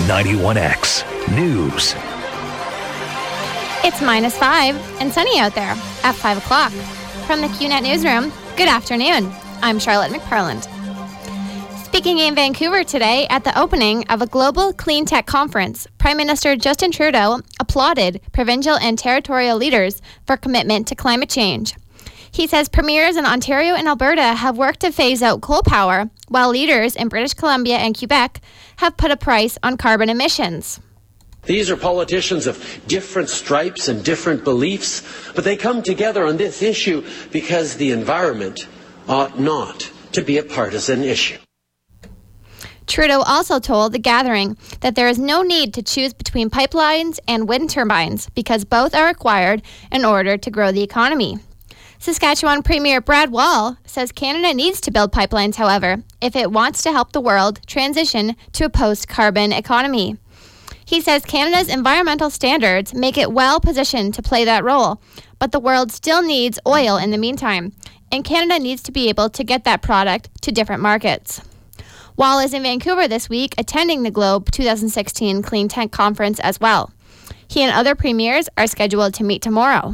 91X News. It's -5 and sunny out there at 5 o'clock. From the QNet Newsroom, good afternoon. I'm Charlotte McParland. Speaking in Vancouver today at the opening of a global clean tech conference, Prime Minister Justin Trudeau applauded provincial and territorial leaders for commitment to climate change. He says premiers in Ontario and Alberta have worked to phase out coal power, while leaders in British Columbia and Quebec have put a price on carbon emissions. These are politicians of different stripes and different beliefs, but they come together on this issue because the environment ought not to be a partisan issue. Trudeau also told the gathering that there is no need to choose between pipelines and wind turbines because both are required in order to grow the economy. Saskatchewan Premier Brad Wall says Canada needs to build pipelines, however, if it wants to help the world transition to a post-carbon economy. He says Canada's environmental standards make it well positioned to play that role, but the world still needs oil in the meantime, and Canada needs to be able to get that product to different markets. Wall is in Vancouver this week attending the Globe 2016 Clean Tech Conference as well. He and other premiers are scheduled to meet tomorrow.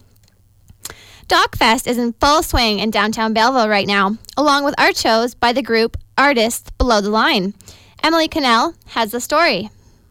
DocFest is in full swing in downtown Belleville right now, along with art shows by the group Artists Below the Line. Emily Cannell has the story.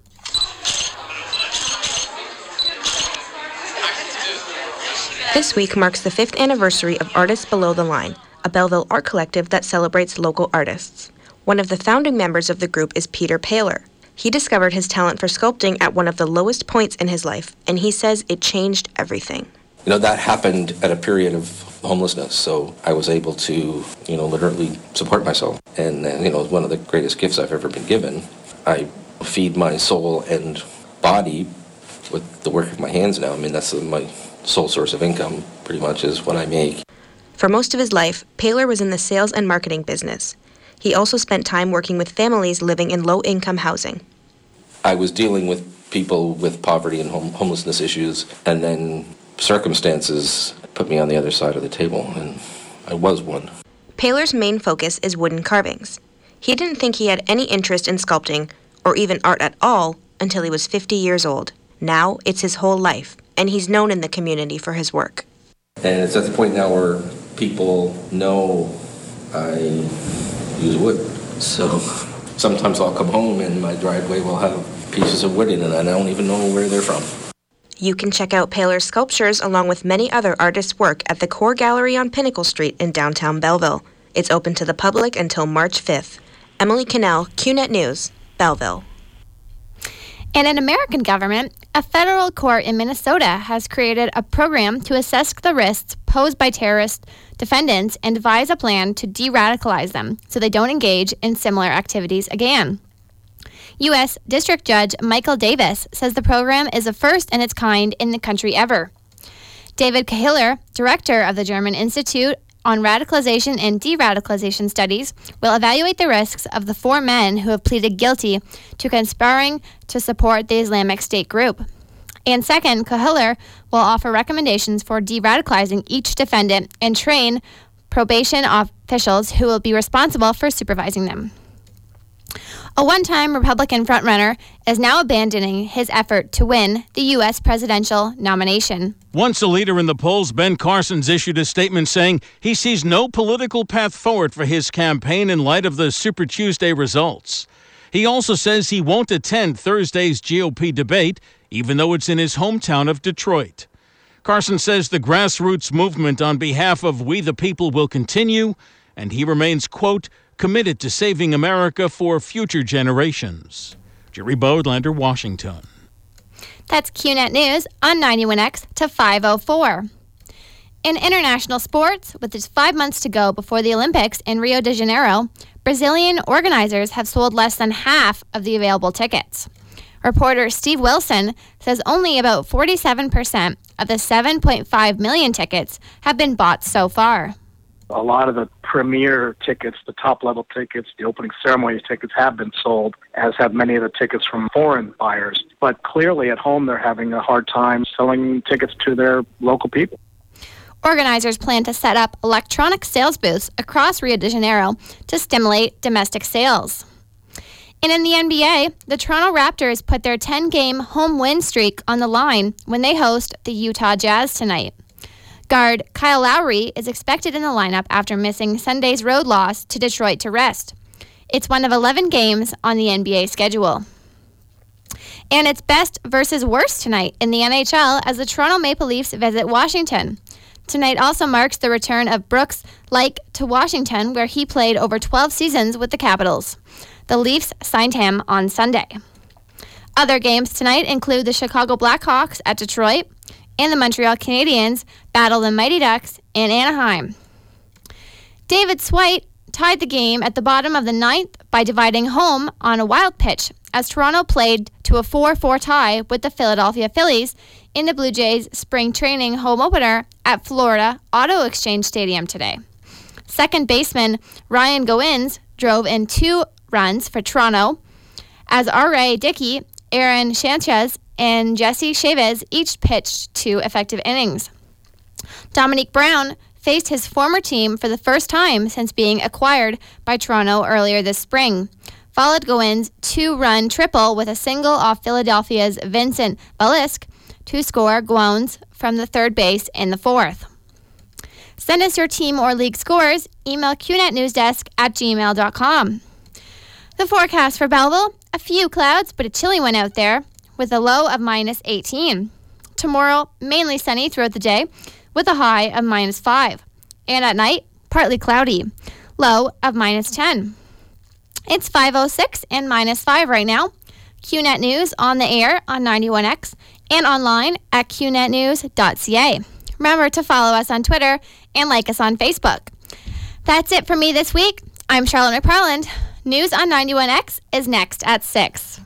This week marks the 5th anniversary of Artists Below the Line, a Belleville art collective that celebrates local artists. One of the founding members of the group is Peter Paler. He discovered his talent for sculpting at one of the lowest points in his life, and he says it changed everything. That happened at a period of homelessness, so I was able to, literally support myself. And, it was one of the greatest gifts I've ever been given. I feed my soul and body with the work of my hands now. That's my sole source of income, pretty much, is what I make. For most of his life, Paler was in the sales and marketing business. He also spent time working with families living in low-income housing. I was dealing with people with poverty and homelessness issues, and then circumstances put me on the other side of the table, and I was one. Paler's main focus is wooden carvings. He didn't think he had any interest in sculpting, or even art at all, until he was 50 years old. Now, it's his whole life, and he's known in the community for his work. And it's at the point now where people know I use wood. So sometimes I'll come home and my driveway will have pieces of wood in it, and I don't even know where they're from. You can check out Paler's sculptures along with many other artists' work at the Core Gallery on Pinnacle Street in downtown Belleville. It's open to the public until March 5th. Emily Cannell, QNet News, Belleville. In an American government, a federal court in Minnesota has created a program to assess the risks posed by terrorist defendants and devise a plan to de-radicalize them so they don't engage in similar activities again. U.S. District Judge Michael Davis says the program is the first in its kind in the country ever. David Kahiller, director of the German Institute on Radicalization and De-radicalization Studies, will evaluate the risks of the 4 men who have pleaded guilty to conspiring to support the Islamic State group. And second, Kahiller will offer recommendations for de-radicalizing each defendant and train probation officials who will be responsible for supervising them. A one-time Republican frontrunner is now abandoning his effort to win the U.S. presidential nomination. Once a leader in the polls, Ben Carson's issued a statement saying he sees no political path forward for his campaign in light of the Super Tuesday results. He also says he won't attend Thursday's GOP debate, even though it's in his hometown of Detroit. Carson says the grassroots movement on behalf of We the People will continue, and he remains, quote, committed to saving America for future generations. Jerry Bodelander, Washington. That's QNet News on 91X to 504. In international sports, with just 5 months to go before the Olympics in Rio de Janeiro, Brazilian organizers have sold less than half of the available tickets. Reporter Steve Wilson says only about 47% of the 7.5 million tickets have been bought so far. A lot of the premier tickets, the top-level tickets, the opening ceremony tickets have been sold, as have many of the tickets from foreign buyers. But clearly at home they're having a hard time selling tickets to their local people. Organizers plan to set up electronic sales booths across Rio de Janeiro to stimulate domestic sales. And in the NBA, the Toronto Raptors put their 10-game home win streak on the line when they host the Utah Jazz tonight. Guard Kyle Lowry is expected in the lineup after missing Sunday's road loss to Detroit to rest. It's one of 11 games on the NBA schedule. And it's best versus worst tonight in the NHL as the Toronto Maple Leafs visit Washington. Tonight also marks the return of Brooks Laich to Washington, where he played over 12 seasons with the Capitals. The Leafs signed him on Sunday. Other games tonight include the Chicago Blackhawks at Detroit and the Montreal Canadiens battle the Mighty Ducks in Anaheim. David Swite tied the game at the bottom of the ninth by dividing home on a wild pitch as Toronto played to a 4-4 tie with the Philadelphia Phillies in the Blue Jays spring training home opener at Florida Auto Exchange Stadium today. Second baseman Ryan Goins drove in 2 runs for Toronto as R.A. Dickey, Aaron Sanchez, and Jesse Chavez each pitched 2 effective innings. Dominique Brown faced his former team for the first time since being acquired by Toronto earlier this spring. Followed Goins' 2-run triple with a single off Philadelphia's Vincent Velasquez to score Goins from the third base in the 4th. Send us your team or league scores. Email qnetnewsdesk@gmail.com. The forecast for Belleville, a few clouds, but a chilly one out there, with a low of -18. Tomorrow, mainly sunny throughout the day, with a high of -5. And at night, partly cloudy, low of -10. It's 5:06 and -5 right now. QNet News on the air on 91X and online at qnetnews.ca. Remember to follow us on Twitter and like us on Facebook. That's it for me this week. I'm Charlotte McParland. News on 91X is next at 6.